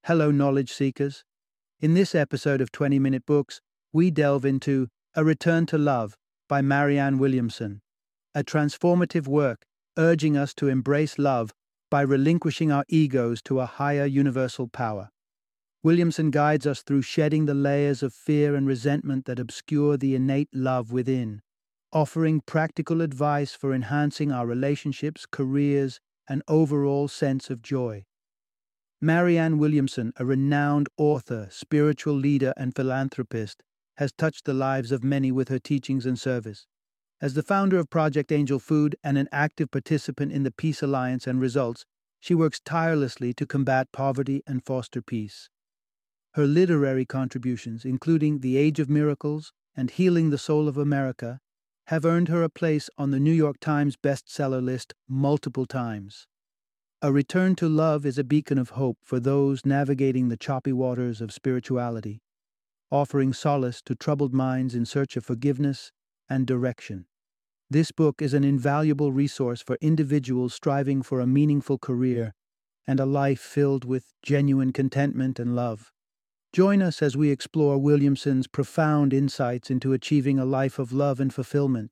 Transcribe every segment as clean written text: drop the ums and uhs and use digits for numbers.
Hello, knowledge seekers. In this episode of 20-Minute Books, we delve into A Return to Love by Marianne Williamson, a transformative work urging us to embrace love by relinquishing our egos to a higher universal power. Williamson guides us through shedding the layers of fear and resentment that obscure the innate love within, offering practical advice for enhancing our relationships, careers, and overall sense of joy. Marianne Williamson, a renowned author, spiritual leader, and philanthropist, has touched the lives of many with her teachings and service. As the founder of Project Angel Food and an active participant in the Peace Alliance and Results, she works tirelessly to combat poverty and foster peace. Her literary contributions, including The Age of Miracles and Healing the Soul of America, have earned her a place on the New York Times bestseller list multiple times. A Return to Love is a beacon of hope for those navigating the choppy waters of spirituality, offering solace to troubled minds in search of forgiveness and direction. This book is an invaluable resource for individuals striving for a meaningful career and a life filled with genuine contentment and love. Join us as we explore Williamson's profound insights into achieving a life of love and fulfillment.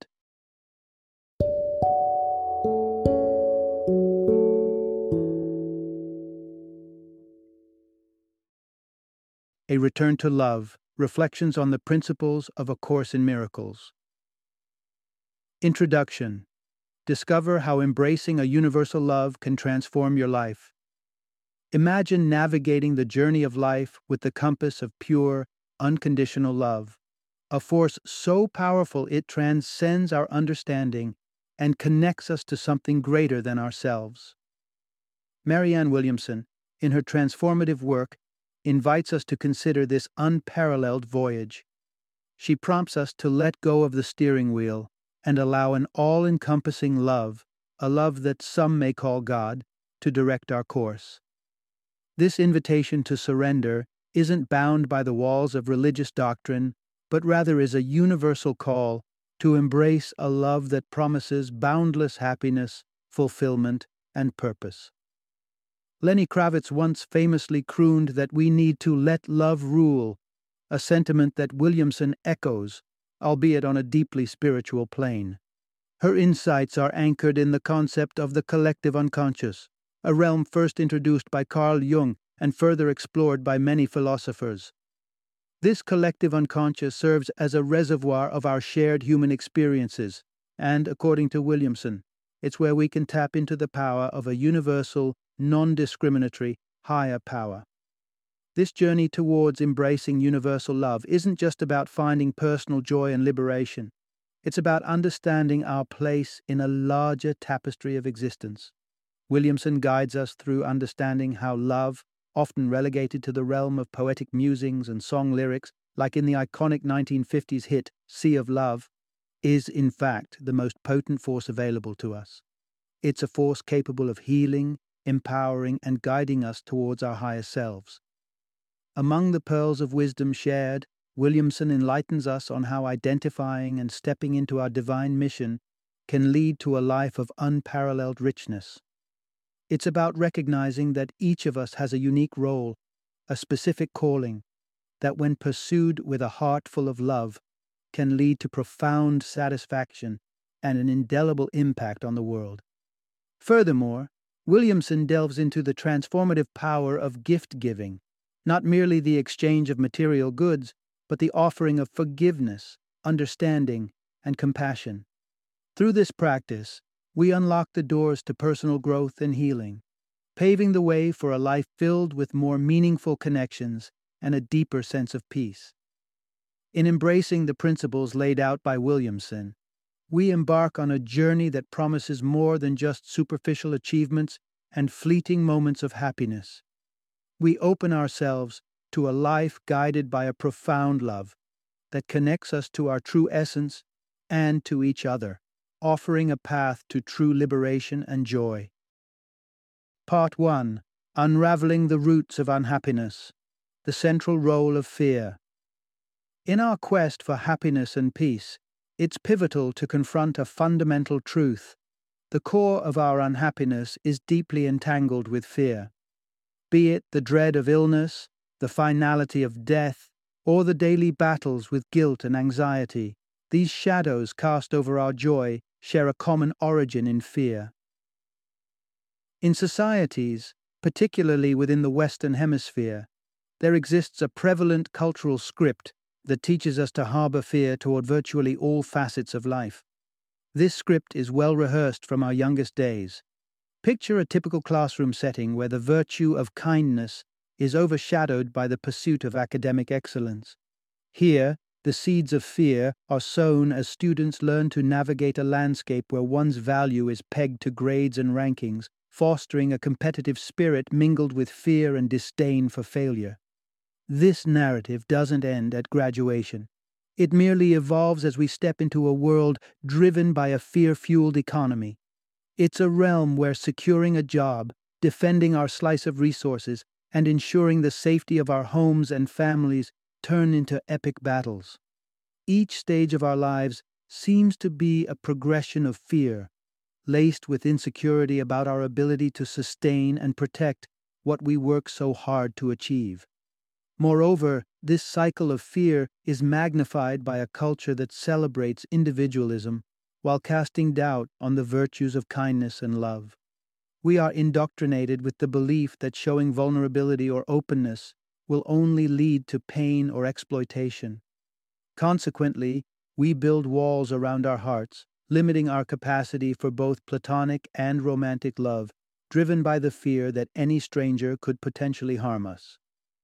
A Return to Love, Reflections on the Principles of A Course in Miracles. Introduction. Discover how embracing a universal love can transform your life. Imagine navigating the journey of life with the compass of pure, unconditional love, a force so powerful it transcends our understanding and connects us to something greater than ourselves. Marianne Williamson, in her transformative work, invites us to consider this unparalleled voyage. She prompts us to let go of the steering wheel and allow an all-encompassing love, a love that some may call God, to direct our course. This invitation to surrender isn't bound by the walls of religious doctrine, but rather is a universal call to embrace a love that promises boundless happiness, fulfillment, and purpose. Lenny Kravitz once famously crooned that we need to let love rule, a sentiment that Williamson echoes, albeit on a deeply spiritual plane. Her insights are anchored in the concept of the collective unconscious, a realm first introduced by Carl Jung and further explored by many philosophers. This collective unconscious serves as a reservoir of our shared human experiences, and, according to Williamson, it's where we can tap into the power of a universal, non-discriminatory, higher power. This journey towards embracing universal love isn't just about finding personal joy and liberation. It's about understanding our place in a larger tapestry of existence. Williamson guides us through understanding how love, often relegated to the realm of poetic musings and song lyrics, like in the iconic 1950s hit Sea of Love, is in fact the most potent force available to us. It's a force capable of healing, empowering, and guiding us towards our higher selves. Among the pearls of wisdom shared, Williamson enlightens us on how identifying and stepping into our divine mission can lead to a life of unparalleled richness. It's about recognizing that each of us has a unique role, a specific calling, that when pursued with a heart full of love, can lead to profound satisfaction and an indelible impact on the world. Furthermore, Williamson delves into the transformative power of gift-giving, not merely the exchange of material goods, but the offering of forgiveness, understanding, and compassion. Through this practice, we unlock the doors to personal growth and healing, paving the way for a life filled with more meaningful connections and a deeper sense of peace. In embracing the principles laid out by Williamson, we embark on a journey that promises more than just superficial achievements and fleeting moments of happiness. We open ourselves to a life guided by a profound love that connects us to our true essence and to each other, offering a path to true liberation and joy. Part 1. Unraveling the Roots of Unhappiness. The Central Role of Fear. In our quest for happiness and peace, it's pivotal to confront a fundamental truth. The core of our unhappiness is deeply entangled with fear. Be it the dread of illness, the finality of death, or the daily battles with guilt and anxiety, these shadows cast over our joy share a common origin in fear. In societies, particularly within the Western Hemisphere, there exists a prevalent cultural script that teaches us to harbor fear toward virtually all facets of life. This script is well rehearsed from our youngest days. Picture a typical classroom setting where the virtue of kindness is overshadowed by the pursuit of academic excellence. Here, the seeds of fear are sown as students learn to navigate a landscape where one's value is pegged to grades and rankings, fostering a competitive spirit mingled with fear and disdain for failure. This narrative doesn't end at graduation. It merely evolves as we step into a world driven by a fear-fueled economy. It's a realm where securing a job, defending our slice of resources, and ensuring the safety of our homes and families turn into epic battles. Each stage of our lives seems to be a progression of fear, laced with insecurity about our ability to sustain and protect what we work so hard to achieve. Moreover, this cycle of fear is magnified by a culture that celebrates individualism while casting doubt on the virtues of kindness and love. We are indoctrinated with the belief that showing vulnerability or openness will only lead to pain or exploitation. Consequently, we build walls around our hearts, limiting our capacity for both platonic and romantic love, driven by the fear that any stranger could potentially harm us.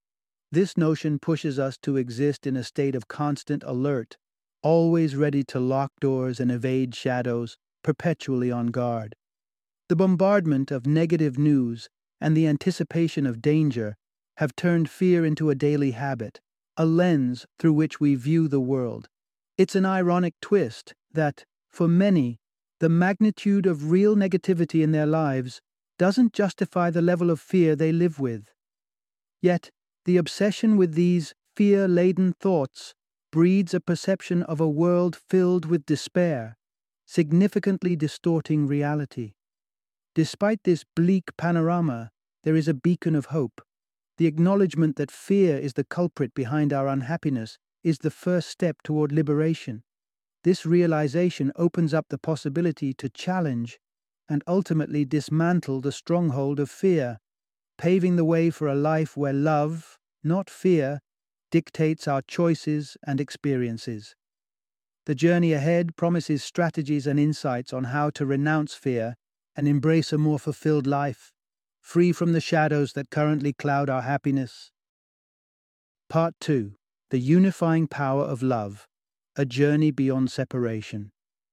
This notion pushes us to exist in a state of constant alert, always ready to lock doors and evade shadows, perpetually on guard. The bombardment of negative news and the anticipation of danger have turned fear into a daily habit, a lens through which we view the world. It's an ironic twist that, for many, the magnitude of real negativity in their lives doesn't justify the level of fear they live with. Yet, the obsession with these fear-laden thoughts breeds a perception of a world filled with despair, significantly distorting reality. Despite this bleak panorama, there is a beacon of hope. The acknowledgement that fear is the culprit behind our unhappiness is the first step toward liberation. This realization opens up the possibility to challenge and ultimately dismantle the stronghold of fear, paving the way for a life where love, not fear, dictates our choices and experiences. The journey ahead promises strategies and insights on how to renounce fear and embrace a more fulfilled life, free from the shadows that currently cloud our happiness. Part 2. The Unifying Power of Love, a Journey Beyond Separation.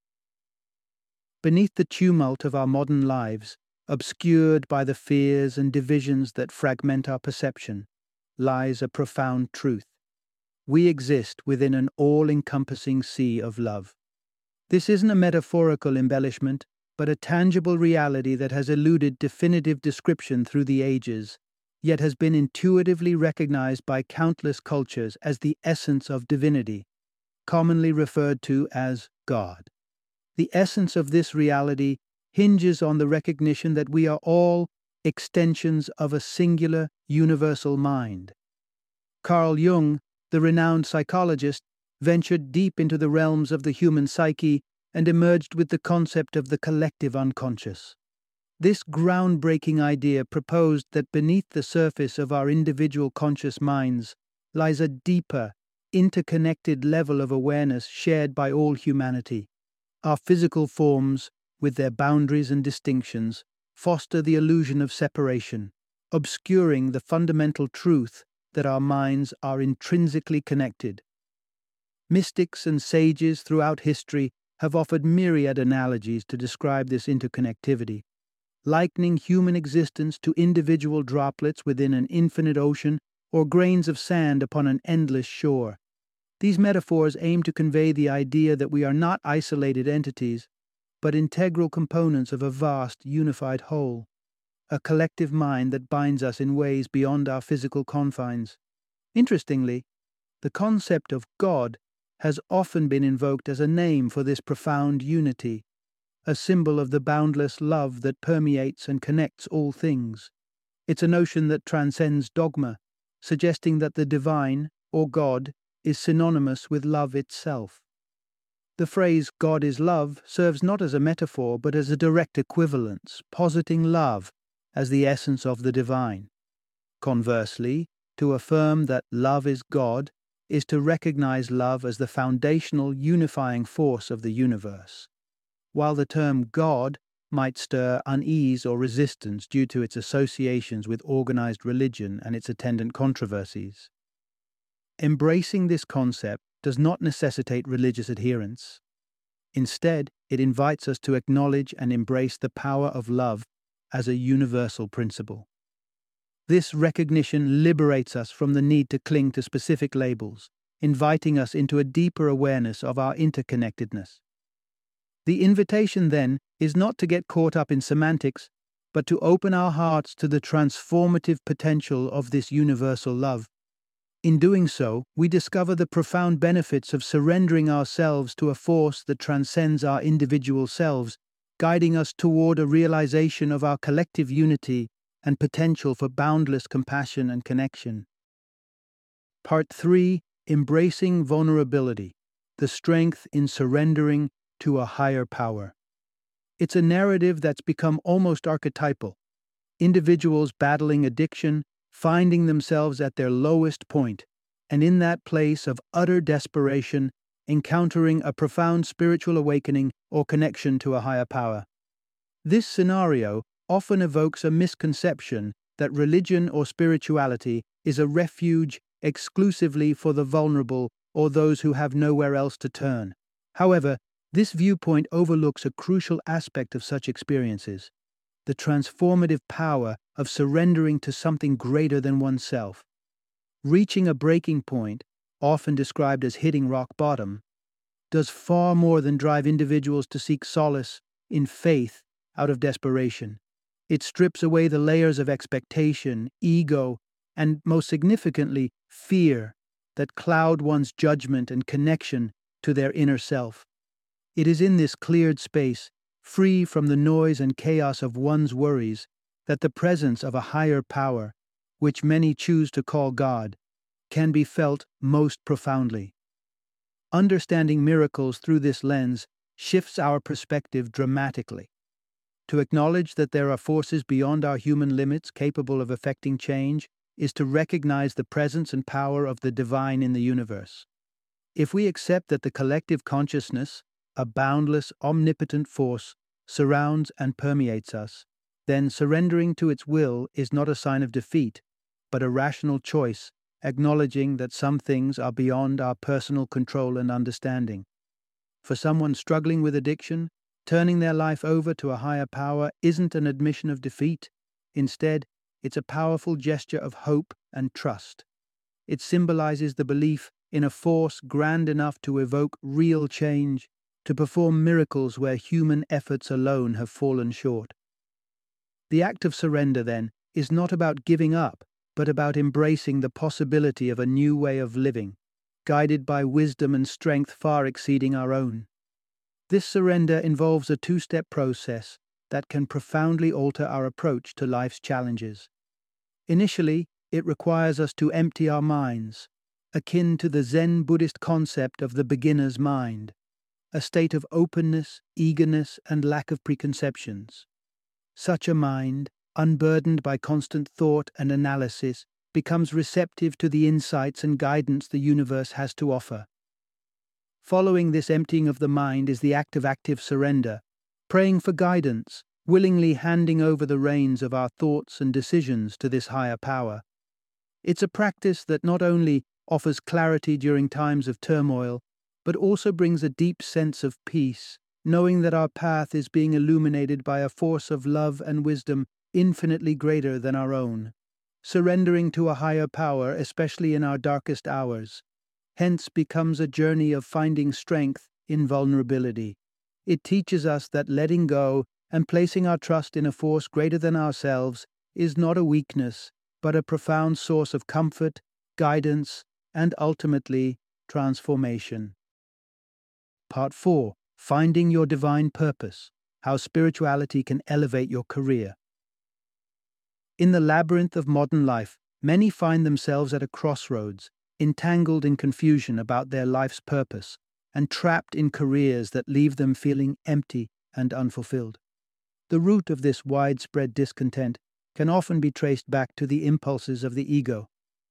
Beneath the tumult of our modern lives, obscured by the fears and divisions that fragment our perception, lies a profound truth. We exist within an all-encompassing sea of love. This isn't a metaphorical embellishment, but a tangible reality that has eluded definitive description through the ages, yet has been intuitively recognized by countless cultures as the essence of divinity, commonly referred to as God. The essence of this reality hinges on the recognition that we are all extensions of a singular, universal mind. Carl Jung, the renowned psychologist, ventured deep into the realms of the human psyche and emerged with the concept of the collective unconscious. This groundbreaking idea proposed that beneath the surface of our individual conscious minds lies a deeper, interconnected level of awareness shared by all humanity. Our physical forms, with their boundaries and distinctions, foster the illusion of separation, obscuring the fundamental truth that our minds are intrinsically connected. Mystics and sages throughout history have offered myriad analogies to describe this interconnectivity, likening human existence to individual droplets within an infinite ocean or grains of sand upon an endless shore. These metaphors aim to convey the idea that we are not isolated entities, but integral components of a vast, unified whole, a collective mind that binds us in ways beyond our physical confines. Interestingly, the concept of God has often been invoked as a name for this profound unity, a symbol of the boundless love that permeates and connects all things. It's a notion that transcends dogma, suggesting that the divine, or God, is synonymous with love itself. The phrase God is love serves not as a metaphor but as a direct equivalence, positing love as the essence of the divine. Conversely, to affirm that love is God is to recognize love as the foundational unifying force of the universe. While the term God might stir unease or resistance due to its associations with organized religion and its attendant controversies, embracing this concept does not necessitate religious adherence. Instead, it invites us to acknowledge and embrace the power of love as a universal principle. This recognition liberates us from the need to cling to specific labels, inviting us into a deeper awareness of our interconnectedness. The invitation, then, is not to get caught up in semantics, but to open our hearts to the transformative potential of this universal love. In doing so, we discover the profound benefits of surrendering ourselves to a force that transcends our individual selves, guiding us toward a realization of our collective unity and potential for boundless compassion and connection. Part 3: Embracing Vulnerability, the Strength in Surrendering to a Higher Power. It's a narrative that's become almost archetypal. Individuals battling addiction, finding themselves at their lowest point, and in that place of utter desperation, encountering a profound spiritual awakening or connection to a higher power. This scenario often evokes a misconception that religion or spirituality is a refuge exclusively for the vulnerable or those who have nowhere else to turn. However, this viewpoint overlooks a crucial aspect of such experiences: the transformative power of surrendering to something greater than oneself. Reaching a breaking point, often described as hitting rock bottom, does far more than drive individuals to seek solace in faith out of desperation. It strips away the layers of expectation, ego, and most significantly, fear that cloud one's judgment and connection to their inner self. It is in this cleared space, free from the noise and chaos of one's worries, that the presence of a higher power, which many choose to call God, can be felt most profoundly. Understanding miracles through this lens shifts our perspective dramatically. To acknowledge that there are forces beyond our human limits capable of effecting change is to recognize the presence and power of the divine in the universe. If we accept that the collective consciousness, a boundless, omnipotent force, surrounds and permeates us, then surrendering to its will is not a sign of defeat, but a rational choice, acknowledging that some things are beyond our personal control and understanding. For someone struggling with addiction, turning their life over to a higher power isn't an admission of defeat. Instead, it's a powerful gesture of hope and trust. It symbolizes the belief in a force grand enough to evoke real change, to perform miracles where human efforts alone have fallen short. The act of surrender, then, is not about giving up, but about embracing the possibility of a new way of living, guided by wisdom and strength far exceeding our own. This surrender involves a two-step process that can profoundly alter our approach to life's challenges. Initially, it requires us to empty our minds, akin to the Zen Buddhist concept of the beginner's mind, a state of openness, eagerness, and lack of preconceptions. Such a mind, unburdened by constant thought and analysis, becomes receptive to the insights and guidance the universe has to offer. Following this emptying of the mind is the act of active surrender, praying for guidance, willingly handing over the reins of our thoughts and decisions to this higher power. It's a practice that not only offers clarity during times of turmoil, but also brings a deep sense of peace, knowing that our path is being illuminated by a force of love and wisdom infinitely greater than our own. Surrendering to a higher power, especially in our darkest hours, hence becomes a journey of finding strength in vulnerability. It teaches us that letting go and placing our trust in a force greater than ourselves is not a weakness, but a profound source of comfort, guidance, and ultimately, transformation. Part 4: Finding Your Divine Purpose, How Spirituality Can Elevate Your Career. In the labyrinth of modern life, many find themselves at a crossroads, entangled in confusion about their life's purpose, and trapped in careers that leave them feeling empty and unfulfilled. The root of this widespread discontent can often be traced back to the impulses of the ego,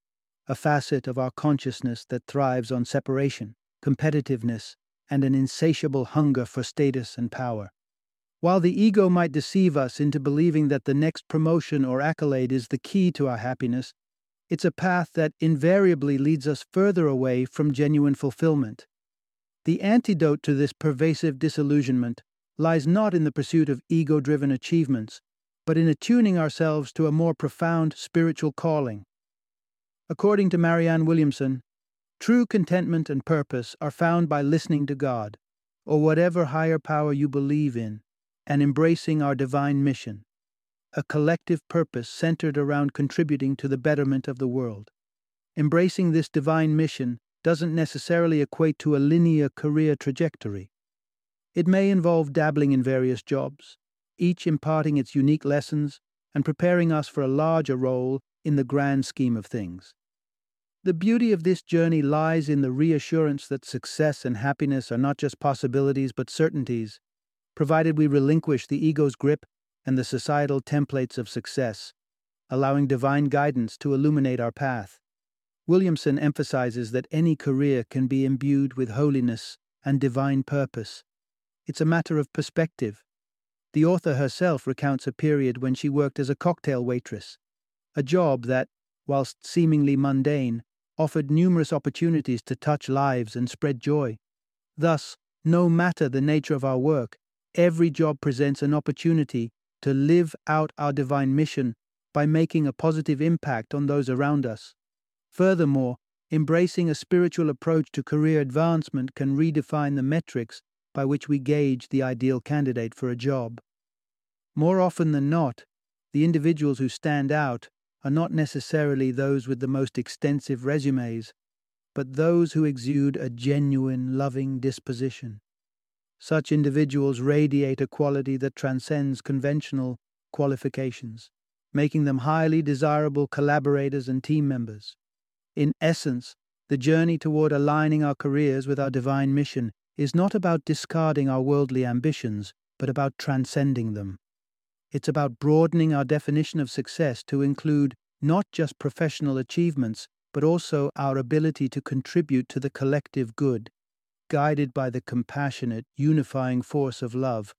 a facet of our consciousness that thrives on separation, competitiveness, and an insatiable hunger for status and power. While the ego might deceive us into believing that the next promotion or accolade is the key to our happiness, it's a path that invariably leads us further away from genuine fulfillment. The antidote to this pervasive disillusionment lies not in the pursuit of ego-driven achievements, but in attuning ourselves to a more profound spiritual calling. According to Marianne Williamson, true contentment and purpose are found by listening to God, or whatever higher power you believe in, and embracing our divine mission, a collective purpose centered around contributing to the betterment of the world. Embracing this divine mission doesn't necessarily equate to a linear career trajectory. It may involve dabbling in various jobs, each imparting its unique lessons and preparing us for a larger role in the grand scheme of things. The beauty of this journey lies in the reassurance that success and happiness are not just possibilities but certainties, provided we relinquish the ego's grip and the societal templates of success, allowing divine guidance to illuminate our path. Williamson emphasizes that any career can be imbued with holiness and divine purpose. It's a matter of perspective. The author herself recounts a period when she worked as a cocktail waitress, a job that, whilst seemingly mundane, offered numerous opportunities to touch lives and spread joy. Thus, no matter the nature of our work, every job presents an opportunity to live out our divine mission by making a positive impact on those around us. Furthermore, embracing a spiritual approach to career advancement can redefine the metrics by which we gauge the ideal candidate for a job. More often than not, the individuals who stand out are not necessarily those with the most extensive resumes, but those who exude a genuine, loving disposition. Such individuals radiate a quality that transcends conventional qualifications, making them highly desirable collaborators and team members. In essence, the journey toward aligning our careers with our divine mission is not about discarding our worldly ambitions, but about transcending them. It's about broadening our definition of success to include not just professional achievements, but also our ability to contribute to the collective good, guided by the compassionate, unifying force of love.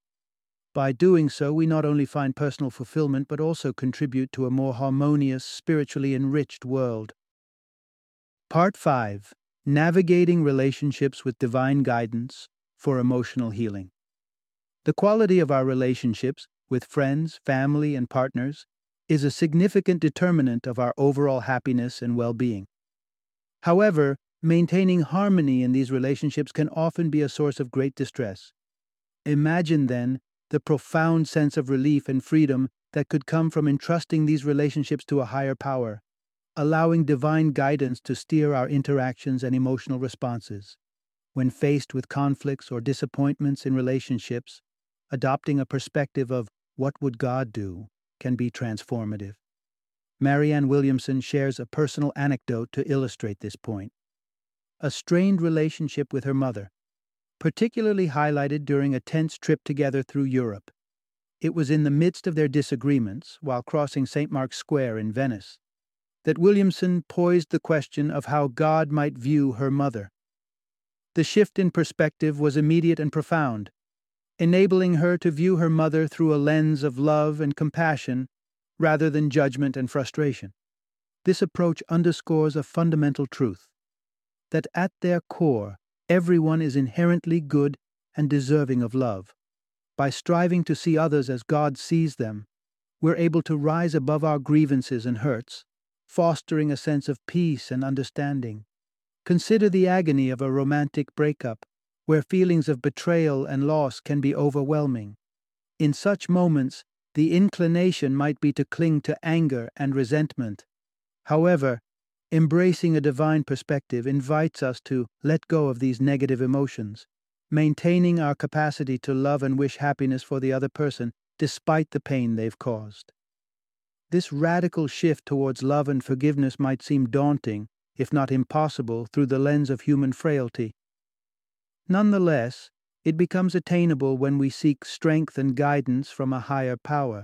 By doing so, we not only find personal fulfillment, but also contribute to a more harmonious, spiritually enriched world. Part 5. Navigating Relationships with Divine Guidance for Emotional Healing. The quality of our relationships with friends, family, and partners is a significant determinant of our overall happiness and well-being. However, maintaining harmony in these relationships can often be a source of great distress. Imagine, then, the profound sense of relief and freedom that could come from entrusting these relationships to a higher power, allowing divine guidance to steer our interactions and emotional responses. When faced with conflicts or disappointments in relationships, adopting a perspective of "what would God do?" can be transformative. Marianne Williamson shares a personal anecdote to illustrate this point. A strained relationship with her mother, particularly highlighted during a tense trip together through Europe. It was in the midst of their disagreements, while crossing St. Mark's Square in Venice, that Williamson poised the question of how God might view her mother. The shift in perspective was immediate and profound, enabling her to view her mother through a lens of love and compassion rather than judgment and frustration. This approach underscores a fundamental truth: that at their core, everyone is inherently good and deserving of love. By striving to see others as God sees them, we're able to rise above our grievances and hurts, fostering a sense of peace and understanding. Consider the agony of a romantic breakup, where feelings of betrayal and loss can be overwhelming. In such moments, the inclination might be to cling to anger and resentment. However, embracing a divine perspective invites us to let go of these negative emotions, maintaining our capacity to love and wish happiness for the other person despite the pain they've caused. This radical shift towards love and forgiveness might seem daunting, if not impossible, through the lens of human frailty. Nonetheless, it becomes attainable when we seek strength and guidance from a higher power.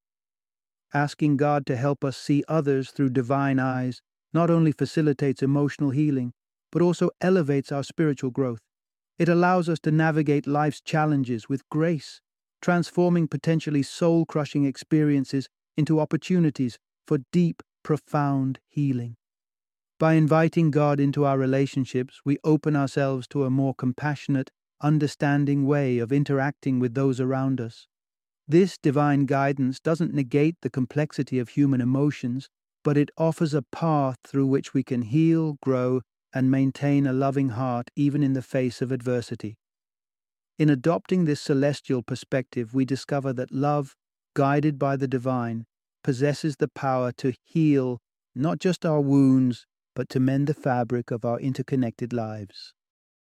Asking God to help us see others through divine eyes not only facilitates emotional healing, but also elevates our spiritual growth. It allows us to navigate life's challenges with grace, transforming potentially soul-crushing experiences into opportunities for deep, profound healing. By inviting God into our relationships, we open ourselves to a more compassionate, understanding way of interacting with those around us. This divine guidance doesn't negate the complexity of human emotions, but it offers a path through which we can heal, grow, and maintain a loving heart even in the face of adversity. In adopting this celestial perspective, we discover that love, guided by the divine, possesses the power to heal not just our wounds, but to mend the fabric of our interconnected lives.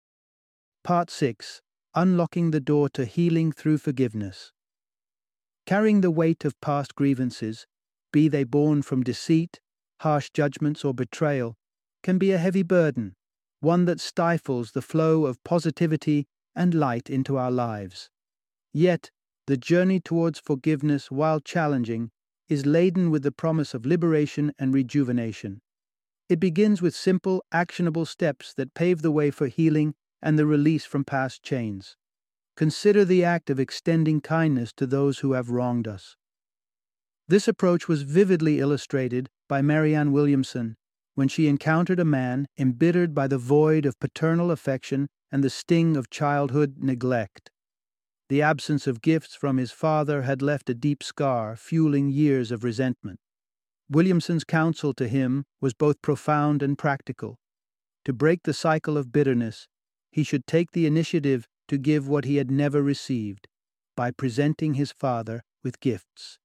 Part 6. Unlocking the door to healing through forgiveness. Carrying the weight of past grievances, be they born from deceit, harsh judgments, or betrayal, can be a heavy burden, one that stifles the flow of positivity and light into our lives. Yet, the journey towards forgiveness, while challenging, is laden with the promise of liberation and rejuvenation. It begins with simple, actionable steps that pave the way for healing and the release from past chains. Consider the act of extending kindness to those who have wronged us. This approach was vividly illustrated by Marianne Williamson when she encountered a man embittered by the void of paternal affection and the sting of childhood neglect. The absence of gifts from his father had left a deep scar, fueling years of resentment. Williamson's counsel to him was both profound and practical. To break the cycle of bitterness, he should take the initiative to give what he had never received, by presenting his father with gifts.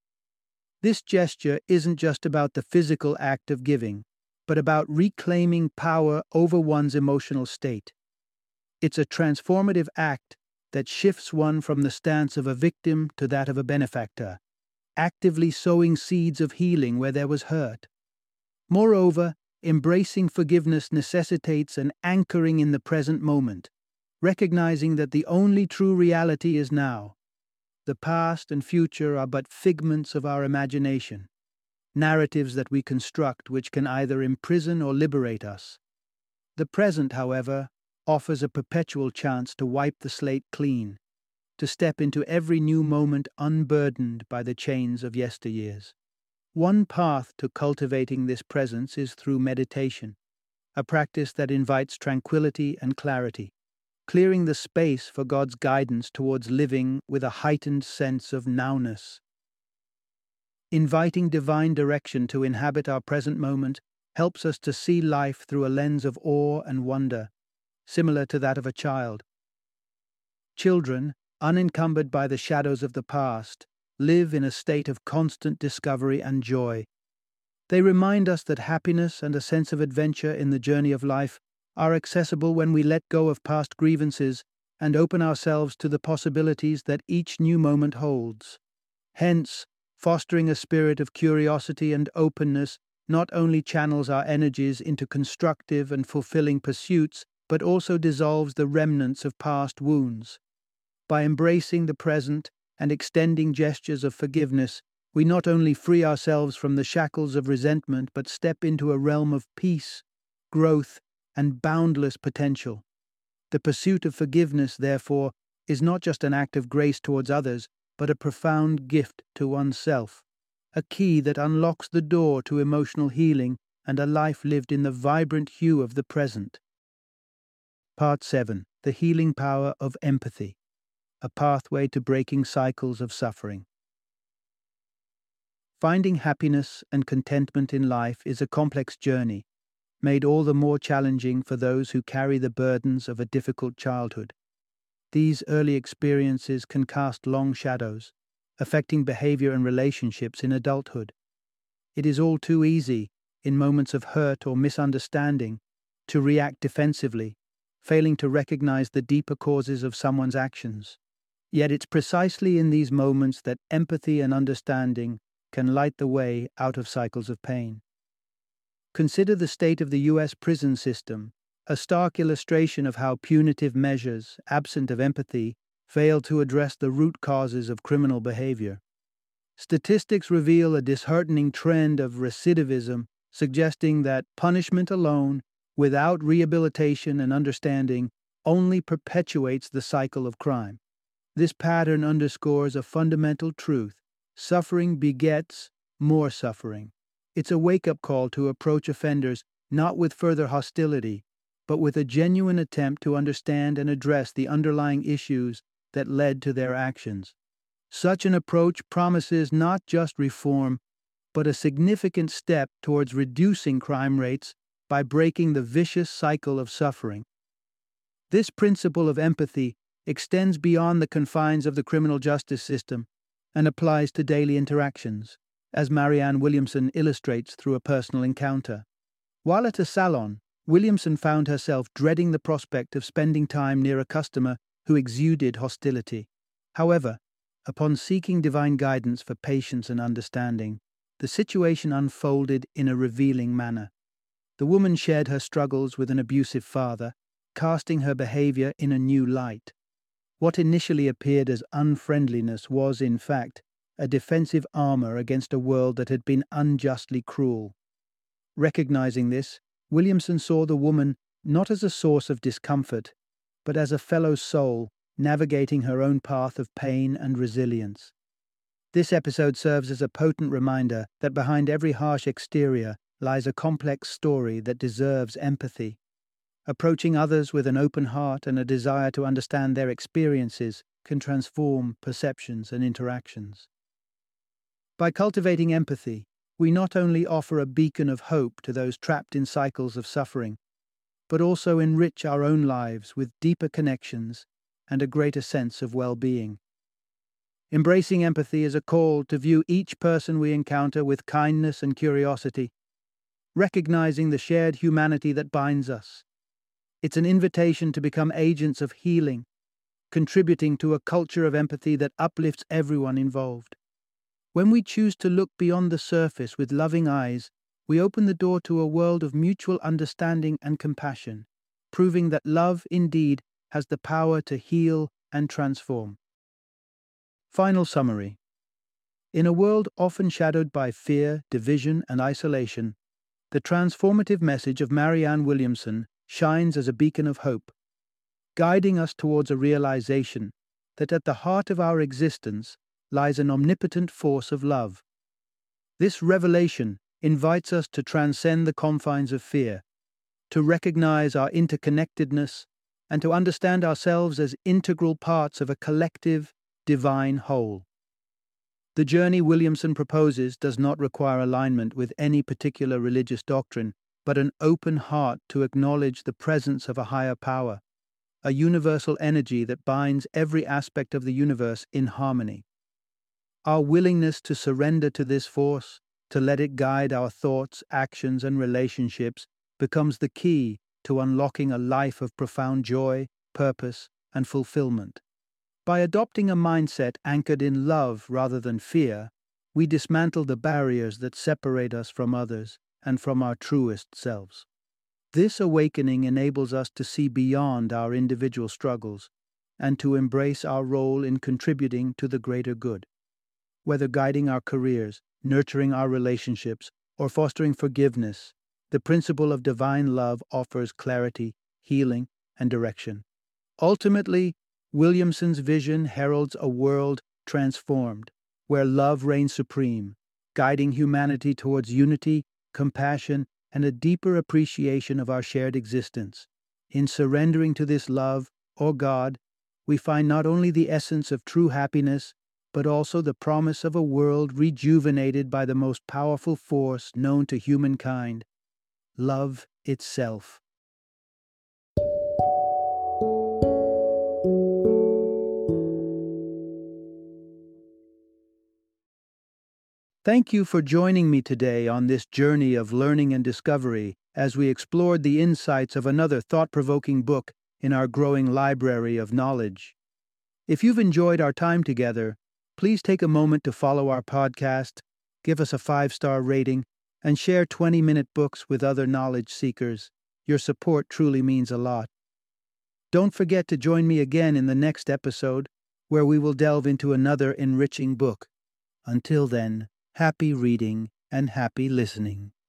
This gesture isn't just about the physical act of giving, but about reclaiming power over one's emotional state. It's a transformative act that shifts one from the stance of a victim to that of a benefactor, actively sowing seeds of healing where there was hurt. Moreover, embracing forgiveness necessitates an anchoring in the present moment, recognizing that the only true reality is now. The past and future are but figments of our imagination, narratives that we construct which can either imprison or liberate us. The present, however, offers a perpetual chance to wipe the slate clean, to step into every new moment unburdened by the chains of yesteryears. One path to cultivating this presence is through meditation, a practice that invites tranquility and clarity, clearing the space for God's guidance towards living with a heightened sense of nowness. Inviting divine direction to inhabit our present moment helps us to see life through a lens of awe and wonder, similar to that of a child. Children, unencumbered by the shadows of the past, live in a state of constant discovery and joy. They remind us that happiness and a sense of adventure in the journey of life are accessible when we let go of past grievances and open ourselves to the possibilities that each new moment holds. Hence, fostering a spirit of curiosity and openness not only channels our energies into constructive and fulfilling pursuits, but also dissolves the remnants of past wounds. By embracing the present and extending gestures of forgiveness, we not only free ourselves from the shackles of resentment, but step into a realm of peace, growth, and boundless potential. The pursuit of forgiveness, therefore, is not just an act of grace towards others, but a profound gift to oneself, a key that unlocks the door to emotional healing and a life lived in the vibrant hue of the present. Part 7. The healing power of empathy, a pathway to breaking cycles of suffering. Finding happiness and contentment in life is a complex journey, made all the more challenging for those who carry the burdens of a difficult childhood. These early experiences can cast long shadows, affecting behavior and relationships in adulthood. It is all too easy, in moments of hurt or misunderstanding, to react defensively, failing to recognize the deeper causes of someone's actions. Yet it's precisely in these moments that empathy and understanding can light the way out of cycles of pain. Consider the state of the U.S. prison system, a stark illustration of how punitive measures, absent of empathy, fail to address the root causes of criminal behavior. Statistics reveal a disheartening trend of recidivism, suggesting that punishment alone, without rehabilitation and understanding, only perpetuates the cycle of crime. This pattern underscores a fundamental truth: suffering begets more suffering. It's a wake-up call to approach offenders not with further hostility, but with a genuine attempt to understand and address the underlying issues that led to their actions. Such an approach promises not just reform, but a significant step towards reducing crime rates by breaking the vicious cycle of suffering. This principle of empathy extends beyond the confines of the criminal justice system and applies to daily interactions, as Marianne Williamson illustrates through a personal encounter. While at a salon, Williamson found herself dreading the prospect of spending time near a customer who exuded hostility. However, upon seeking divine guidance for patience and understanding, the situation unfolded in a revealing manner. The woman shared her struggles with an abusive father, casting her behavior in a new light. What initially appeared as unfriendliness was, in fact, a defensive armor against a world that had been unjustly cruel. Recognizing this, Williamson saw the woman not as a source of discomfort, but as a fellow soul navigating her own path of pain and resilience. This episode serves as a potent reminder that behind every harsh exterior lies a complex story that deserves empathy. Approaching others with an open heart and a desire to understand their experiences can transform perceptions and interactions. By cultivating empathy, we not only offer a beacon of hope to those trapped in cycles of suffering, but also enrich our own lives with deeper connections and a greater sense of well-being. Embracing empathy is a call to view each person we encounter with kindness and curiosity, recognizing the shared humanity that binds us. It's an invitation to become agents of healing, contributing to a culture of empathy that uplifts everyone involved. When we choose to look beyond the surface with loving eyes, we open the door to a world of mutual understanding and compassion, proving that love indeed has the power to heal and transform. Final summary. In a world often shadowed by fear, division, and isolation, the transformative message of Marianne Williamson shines as a beacon of hope, guiding us towards a realization that at the heart of our existence lies an omnipotent force of love. This revelation invites us to transcend the confines of fear, to recognize our interconnectedness, and to understand ourselves as integral parts of a collective, divine whole. The journey Williamson proposes does not require alignment with any particular religious doctrine, but an open heart to acknowledge the presence of a higher power, a universal energy that binds every aspect of the universe in harmony. Our willingness to surrender to this force, to let it guide our thoughts, actions, and relationships, becomes the key to unlocking a life of profound joy, purpose, and fulfillment. By adopting a mindset anchored in love rather than fear, we dismantle the barriers that separate us from others and from our truest selves. This awakening enables us to see beyond our individual struggles and to embrace our role in contributing to the greater good. Whether guiding our careers, nurturing our relationships, or fostering forgiveness, the principle of divine love offers clarity, healing, and direction. Ultimately, Williamson's vision heralds a world transformed, where love reigns supreme, guiding humanity towards unity, compassion, and a deeper appreciation of our shared existence. In surrendering to this love, or God, we find not only the essence of true happiness, but also the promise of a world rejuvenated by the most powerful force known to humankind, love itself. Thank you for joining me today on this journey of learning and discovery as we explored the insights of another thought-provoking book in our growing library of knowledge. If you've enjoyed our time together, please take a moment to follow our podcast, give us a 5-star rating, and share 20-minute books with other knowledge seekers. Your support truly means a lot. Don't forget to join me again in the next episode, where we will delve into another enriching book. Until then, happy reading and happy listening.